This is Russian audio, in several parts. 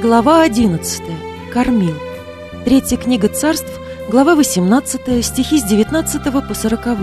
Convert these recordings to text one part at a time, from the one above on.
Глава 11. Кормил. Третья книга Царств, глава 18, стихи с 19 по 40.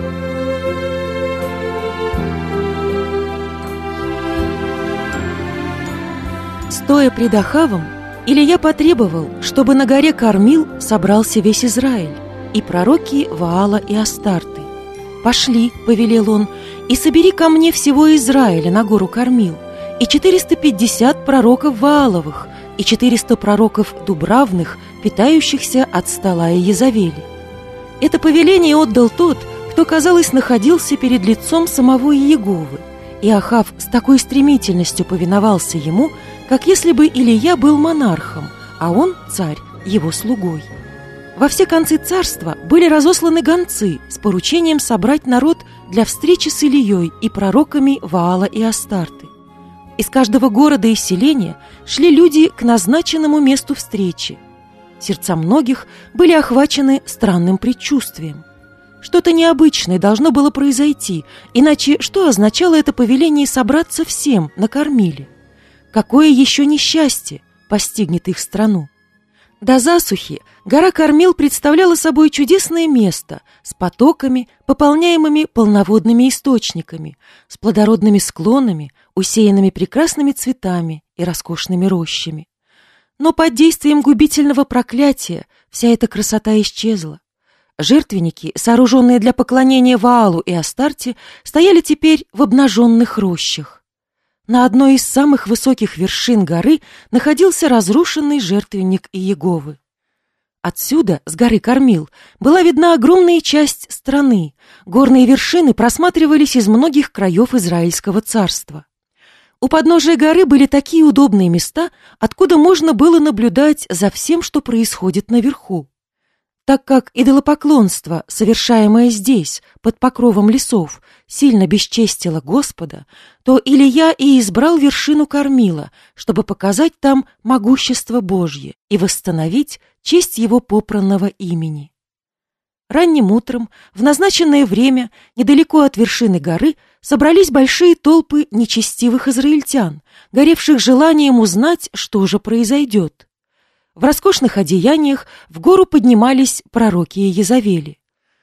Стоя пред Ахавом, Илия потребовал, чтобы на горе Кормил собрался весь Израиль, и пророки Ваала и Астарты. «Пошли, — повелел он, — и собери ко мне всего Израиля на гору Кормил, и 450 пророков Вааловых, и 400 пророков Дубравных, питающихся от стола Иезавели». Это повеление отдал тот, кто, казалось, находился перед лицом самого Иеговы, и Ахав с такой стремительностью повиновался ему, как если бы Илия был монархом, а он, царь, его слугой. Во все концы царства были разосланы гонцы с поручением собрать народ для встречи с Илией и пророками Ваала и Астарты. Из каждого города и селения шли люди к назначенному месту встречи. Сердца многих были охвачены странным предчувствием. Что-то необычное должно было произойти, иначе что означало это повеление собраться всем на Кормиле? Какое еще несчастье постигнет их страну? До засухи гора Кормил представляла собой чудесное место с потоками, пополняемыми полноводными источниками, с плодородными склонами, усеянными прекрасными цветами и роскошными рощами. Но под действием губительного проклятия вся эта красота исчезла. Жертвенники, сооруженные для поклонения Ваалу и Астарте, стояли теперь в обнаженных рощах. На одной из самых высоких вершин горы находился разрушенный жертвенник Иеговы. Отсюда, с горы Кормил, была видна огромная часть страны. Горные вершины просматривались из многих краев Израильского царства. У подножия горы были такие удобные места, откуда можно было наблюдать за всем, что происходит наверху. Так как идолопоклонство, совершаемое здесь, под покровом лесов, сильно бесчестило Господа, то Илия и избрал вершину Кормила, чтобы показать там могущество Божье и восстановить честь его попранного имени. Ранним утром, в назначенное время, недалеко от вершины горы, собрались большие толпы нечестивых израильтян, горевших желанием узнать, что же произойдет. В роскошных одеяниях в гору поднимались пророки Иезавели.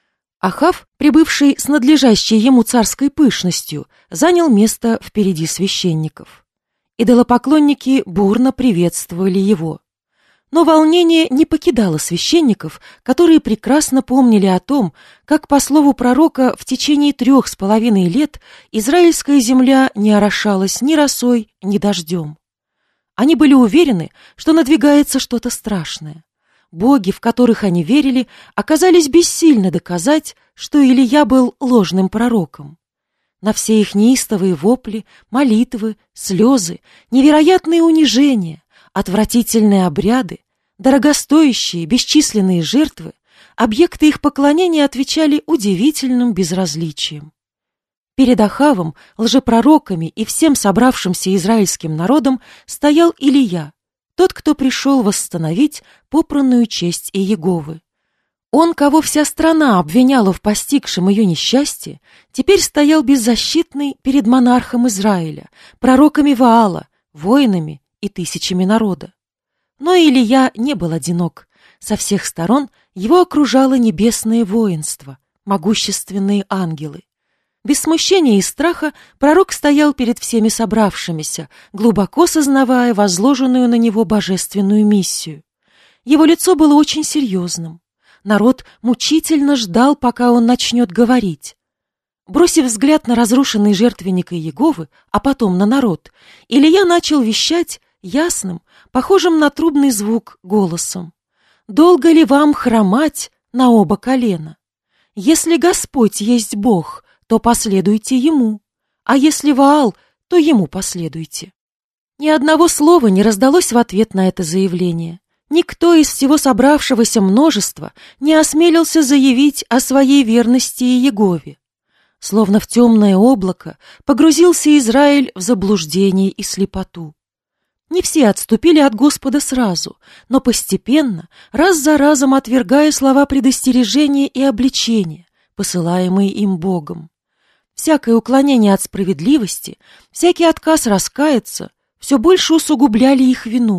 Ахав, прибывший с надлежащей ему царской пышностью, занял место впереди священников. Идолопоклонники бурно приветствовали его. Но волнение не покидало священников, которые прекрасно помнили о том, как, по слову пророка, в течение 3,5 лет израильская земля не орошалась ни росой, ни дождем. Они были уверены, что надвигается что-то страшное. Боги, в которых они верили, оказались бессильны доказать, что Илия был ложным пророком. На все их неистовые вопли, молитвы, слезы, невероятные унижения, отвратительные обряды, дорогостоящие, бесчисленные жертвы, объекты их поклонения отвечали удивительным безразличием. Перед Ахавом, лжепророками и всем собравшимся израильским народом стоял Илия, тот, кто пришел восстановить попранную честь Иеговы. Он, кого вся страна обвиняла в постигшем ее несчастье, теперь стоял беззащитный перед монархом Израиля, пророками Ваала, воинами и тысячами народа. Но Илия не был одинок. Со всех сторон его окружало небесное воинство, могущественные ангелы. Без смущения и страха пророк стоял перед всеми собравшимися, глубоко сознавая возложенную на него божественную миссию. Его лицо было очень серьезным. Народ мучительно ждал, пока он начнет говорить. Бросив взгляд на разрушенный жертвенник Иеговы, а потом на народ, Илия начал вещать ясным, похожим на трубный звук голосом. «Долго ли вам хромать на оба колена? Если Господь есть Бог, то последуйте Ему, а если Ваал, то Ему последуйте». Ни одного слова не раздалось в ответ на это заявление. Никто из всего собравшегося множества не осмелился заявить о своей верности Иегове. Словно в темное облако погрузился Израиль в заблуждение и слепоту. Не все отступили от Господа сразу, но постепенно, раз за разом отвергая слова предостережения и обличения, посылаемые им Богом. Всякое уклонение от справедливости, всякий отказ раскаяться все больше усугубляли их вину,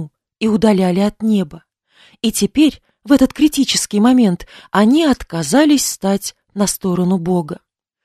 и удаляли от неба. И теперь, в этот критический момент, они отказались стать на сторону Бога.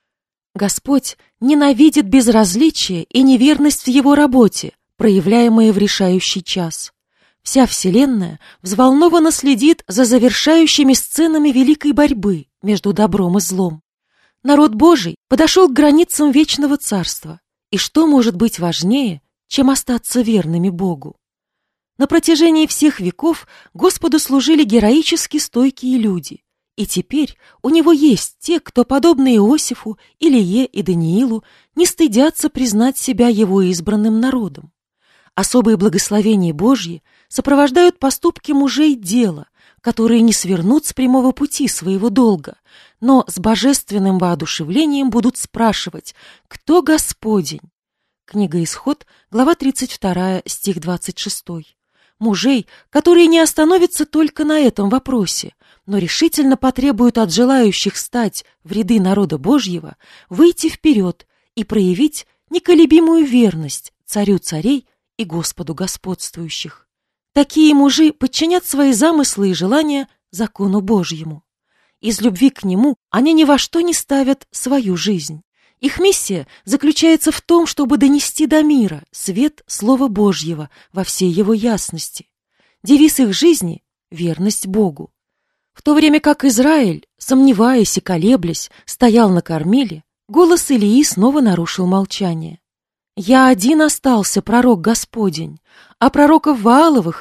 Господь ненавидит безразличие и неверность в Его работе, проявляемые в решающий час. Вся Вселенная взволнованно следит за завершающими сценами великой борьбы между добром и злом. Народ Божий подошел к границам вечного царства, и что может быть важнее, чем остаться верными Богу? На протяжении всех веков Господу служили героически стойкие люди, и теперь у Него есть те, кто, подобно Иосифу, Илие и Даниилу, не стыдятся признать себя Его избранным народом. Особые благословения Божьи сопровождают поступки мужей дела, которые не свернут с прямого пути своего долга, но с божественным воодушевлением будут спрашивать: «Кто Господень?» Книга Исход, глава 32, стих 26. Мужей, которые не остановятся только на этом вопросе, но решительно потребуют от желающих стать в ряды народа Божьего выйти вперед и проявить неколебимую верность Царю царей и Господу господствующих. Такие мужи подчинят свои замыслы и желания закону Божьему. Из любви к Нему они ни во что не ставят свою жизнь. Их миссия заключается в том, чтобы донести до мира свет Слова Божьего во всей его ясности. Девиз их жизни — верность Богу. В то время как Израиль, сомневаясь и колеблясь, стоял на Кармеле, голос Илии снова нарушил молчание. «Я один остался, пророк Господень, а пророков Вааловых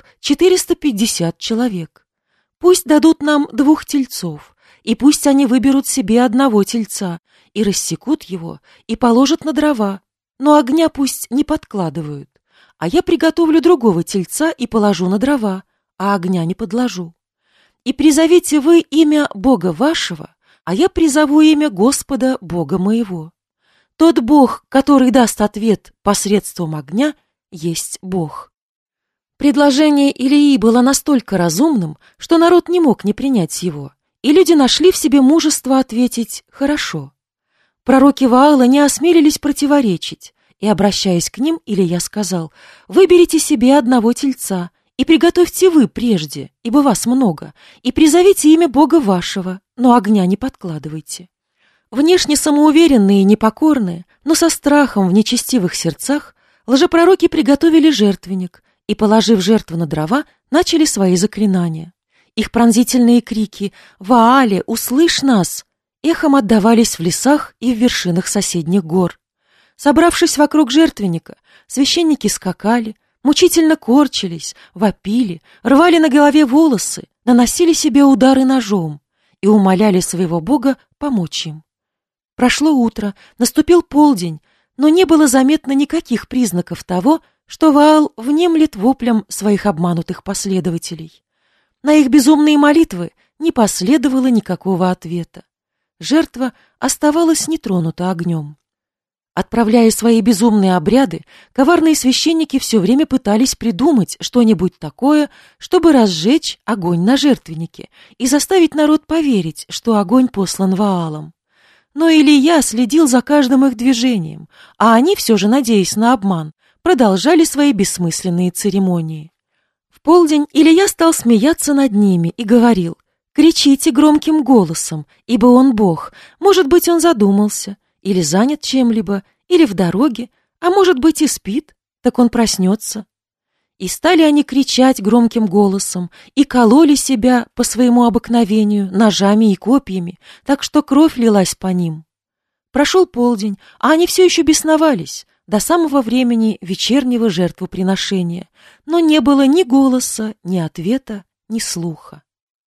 450 человек. Пусть дадут нам 2 тельцов, и пусть они выберут себе 1 тельца, и рассекут его, и положат на дрова, но огня пусть не подкладывают. А я приготовлю другого тельца и положу на дрова, а огня не подложу. И призовите вы имя Бога вашего, а я призову имя Господа Бога моего. Тот Бог, который даст ответ посредством огня, есть Бог». Предложение Илии было настолько разумным, что народ не мог не принять его, и люди нашли в себе мужество ответить «хорошо». Пророки Ваала не осмелились противоречить, и, обращаясь к ним, Илия сказал: «Выберите себе 1 тельца, и приготовьте вы прежде, ибо вас много, и призовите имя Бога вашего, но огня не подкладывайте». Внешне самоуверенные и непокорные, но со страхом в нечестивых сердцах, лжепророки приготовили жертвенник и, положив жертву на дрова, начали свои заклинания. Их пронзительные крики «Ваале, услышь нас!» эхом отдавались в лесах и в вершинах соседних гор. Собравшись вокруг жертвенника, священники скакали, мучительно корчились, вопили, рвали на голове волосы, наносили себе удары ножом и умоляли своего Бога помочь им. Прошло утро, наступил полдень, но не было заметно никаких признаков того, что Ваал внемлет воплям своих обманутых последователей. На их безумные молитвы не последовало никакого ответа. Жертва оставалась нетронута огнем. Отправляя свои безумные обряды, коварные священники все время пытались придумать что-нибудь такое, чтобы разжечь огонь на жертвеннике и заставить народ поверить, что огонь послан Ваалом. Но Илия следил за каждым их движением, а они, все же надеясь на обман, продолжали свои бессмысленные церемонии. В полдень Илия стал смеяться над ними и говорил: «Кричите громким голосом, ибо он Бог. Может быть, он задумался, или занят чем-либо, или в дороге, а может быть и спит, так он проснется». И стали они кричать громким голосом и кололи себя по своему обыкновению ножами и копьями, так что кровь лилась по ним. Прошел полдень, а они все еще бесновались до самого времени вечернего жертвоприношения, но не было ни голоса, ни ответа, ни слуха.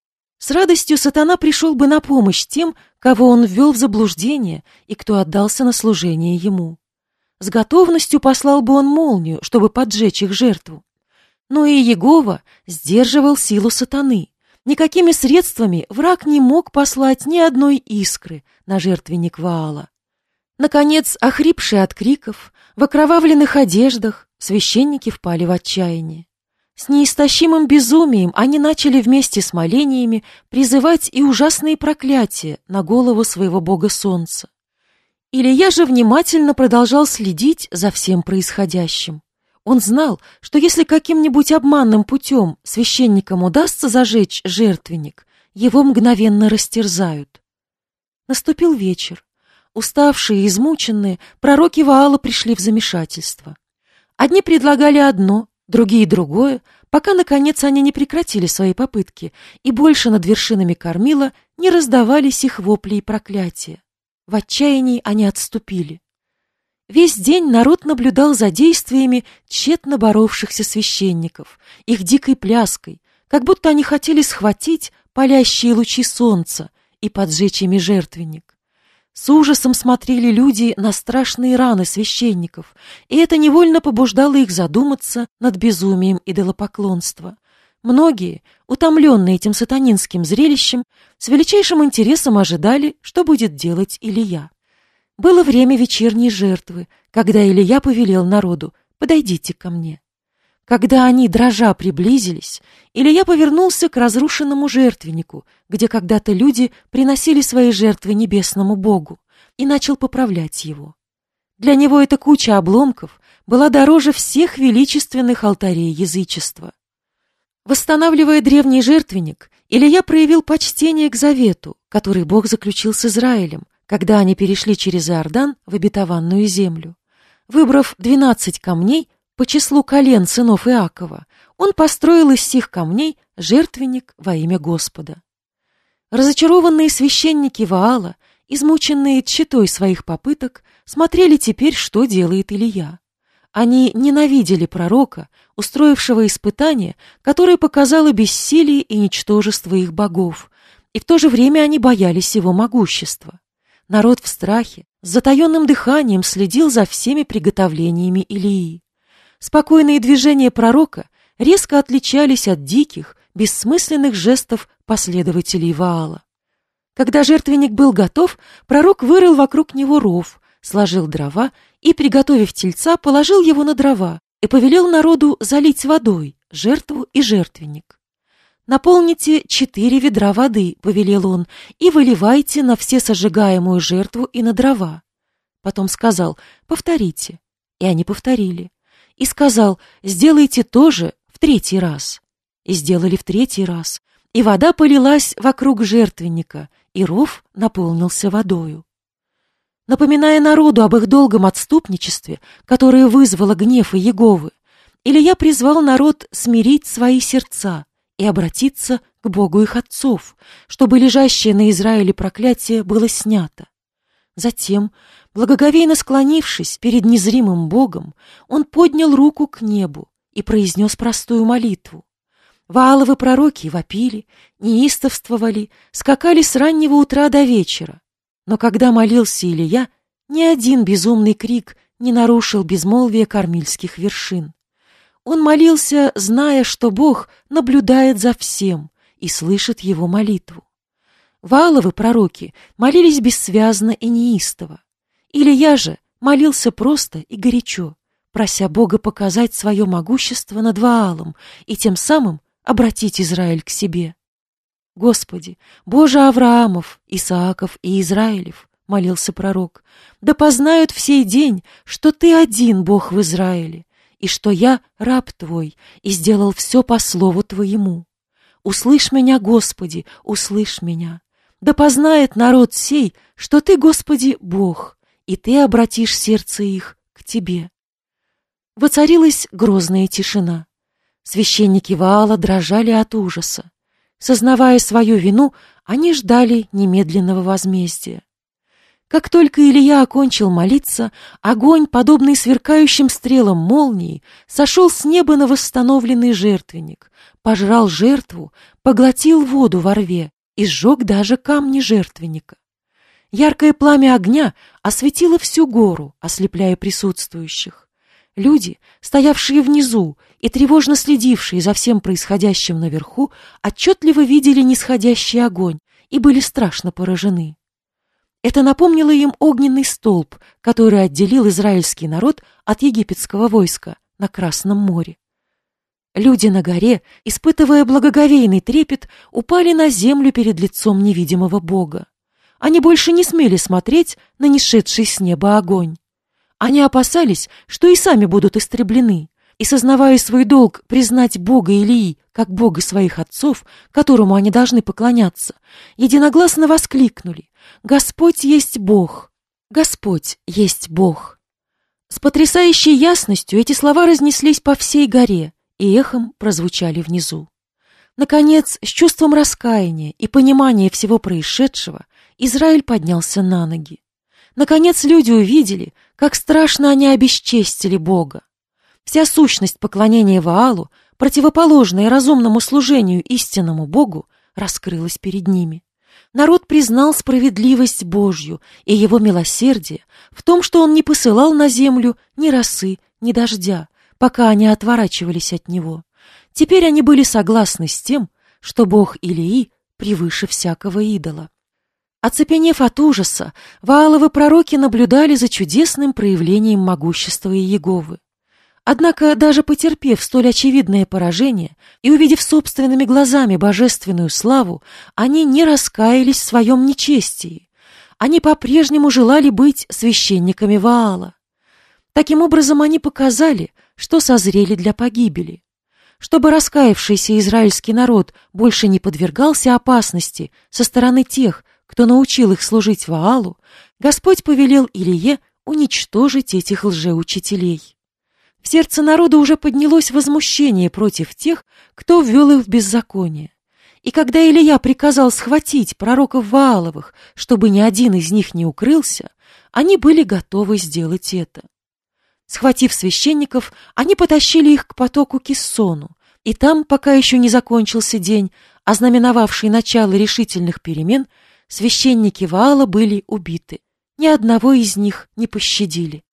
С радостью сатана пришел бы на помощь тем, кого он ввел в заблуждение и кто отдался на служение ему. С готовностью послал бы он молнию, чтобы поджечь их жертву. Но и Иегова сдерживал силу сатаны. Никакими средствами враг не мог послать ни одной искры на жертвенник Ваала. Наконец, охрипшие от криков, в окровавленных одеждах, священники впали в отчаяние. С неистощимым безумием они начали вместе с молениями призывать и ужасные проклятия на голову своего бога солнца. Илия же внимательно продолжал следить за всем происходящим. Он знал, что если каким-нибудь обманным путем священникам удастся зажечь жертвенник, его мгновенно растерзают. Наступил вечер. Уставшие и измученные, пророки Ваала пришли в замешательство. Одни предлагали одно, другие другое, пока, наконец, они не прекратили свои попытки, и больше над вершинами Кармила не раздавались их вопли и проклятия. В отчаянии они отступили. Весь день народ наблюдал за действиями тщетно боровшихся священников, их дикой пляской, как будто они хотели схватить палящие лучи солнца и поджечь ими жертвенник. С ужасом смотрели люди на страшные раны священников, и это невольно побуждало их задуматься над безумием идолопоклонства. Многие, утомленные этим сатанинским зрелищем, с величайшим интересом ожидали, что будет делать Илия. Было время вечерней жертвы, когда Илия повелел народу: «Подойдите ко мне». Когда они, дрожа, приблизились, Илия повернулся к разрушенному жертвеннику, где когда-то люди приносили свои жертвы небесному Богу, и начал поправлять его. Для него эта куча обломков была дороже всех величественных алтарей язычества. Восстанавливая древний жертвенник, Илия проявил почтение к завету, который Бог заключил с Израилем, когда они перешли через Иордан в обетованную землю. Выбрав 12 камней по числу колен сынов Иакова, он построил из сих камней жертвенник во имя Господа. Разочарованные священники Ваала, измученные тщетой своих попыток, смотрели теперь, что делает Илия. Они ненавидели пророка, устроившего испытание, которое показало бессилие и ничтожество их богов, и в то же время они боялись его могущества. Народ в страхе, с затаенным дыханием следил за всеми приготовлениями Илии. Спокойные движения пророка резко отличались от диких, бессмысленных жестов последователей Ваала. Когда жертвенник был готов, пророк вырыл вокруг него ров, сложил дрова и, приготовив тельца, положил его на дрова и повелел народу залить водой жертву и жертвенник. «Наполните 4 ведра воды», — повелел он, «и выливайте на все сожигаемую жертву и на дрова». Потом сказал: «Повторите». И они повторили. И сказал: «Сделайте то же в 3-й раз». И сделали в 3-й раз. И вода полилась вокруг жертвенника, и ров наполнился водою. Напоминая народу об их долгом отступничестве, которое вызвало гнев Иеговы, Илия призвал народ смирить свои сердца и обратиться к Богу их отцов, чтобы лежащее на Израиле проклятие было снято. Затем, благоговейно склонившись перед незримым Богом, он поднял руку к небу и произнес простую молитву. Вааловы пророки вопили, неистовствовали, скакали с раннего утра до вечера. Но когда молился Илия, ни один безумный крик не нарушил безмолвие кармильских вершин. Он молился, зная, что Бог наблюдает за всем и слышит его молитву. Вааловы пророки молились бессвязно и неистово. Илия же молился просто и горячо, прося Бога показать свое могущество над Ваалом и тем самым обратить Израиль к себе. «Господи, Боже Авраамов, Исааков и Израилев», — молился пророк, «да познают в сей день, что Ты один Бог в Израиле, и что я раб Твой, и сделал все по слову Твоему. Услышь меня, Господи, услышь меня. Да познает народ сей, что Ты, Господи, Бог, и Ты обратишь сердце их к Тебе». Воцарилась грозная тишина. Священники Ваала дрожали от ужаса. Сознавая свою вину, они ждали немедленного возмездия. Как только Илия окончил молиться, огонь, подобный сверкающим стрелам молнии, сошел с неба на восстановленный жертвенник, пожрал жертву, поглотил воду во рве и сжег даже камни жертвенника. Яркое пламя огня осветило всю гору, ослепляя присутствующих. Люди, стоявшие внизу и тревожно следившие за всем происходящим наверху, отчетливо видели нисходящий огонь и были страшно поражены. Это напомнило им огненный столб, который отделил израильский народ от египетского войска на Красном море. Люди на горе, испытывая благоговейный трепет, упали на землю перед лицом невидимого Бога. Они больше не смели смотреть на нишедший с неба огонь. Они опасались, что и сами будут истреблены, и, сознавая свой долг признать Бога Илии как Бога своих отцов, которому они должны поклоняться, единогласно воскликнули: «Господь есть Бог! Господь есть Бог!» С потрясающей ясностью эти слова разнеслись по всей горе и эхом прозвучали внизу. Наконец, с чувством раскаяния и понимания всего происшедшего, Израиль поднялся на ноги. Наконец, люди увидели, как страшно они обесчестили Бога. Вся сущность поклонения Ваалу, противоположная разумному служению истинному Богу, раскрылась перед ними. Народ признал справедливость Божью и его милосердие в том, что он не посылал на землю ни росы, ни дождя, пока они отворачивались от него. Теперь они были согласны с тем, что Бог Илии превыше всякого идола. Оцепенев от ужаса, Вааловы пророки наблюдали за чудесным проявлением могущества Иеговы. Однако, даже потерпев столь очевидное поражение и увидев собственными глазами божественную славу, они не раскаялись в своем нечестии. Они по-прежнему желали быть священниками Ваала. Таким образом, они показали, что созрели для погибели. Чтобы раскаявшийся израильский народ больше не подвергался опасности со стороны тех, кто научил их служить Ваалу, Господь повелел Илие уничтожить этих лжеучителей. В сердце народа уже поднялось возмущение против тех, кто ввел их в беззаконие. И когда Илия приказал схватить пророков Вааловых, чтобы ни один из них не укрылся, они были готовы сделать это. Схватив священников, они потащили их к потоку Киссону, и там, пока еще не закончился день, ознаменовавший начало решительных перемен, священники Ваала были убиты. Ни одного из них не пощадили.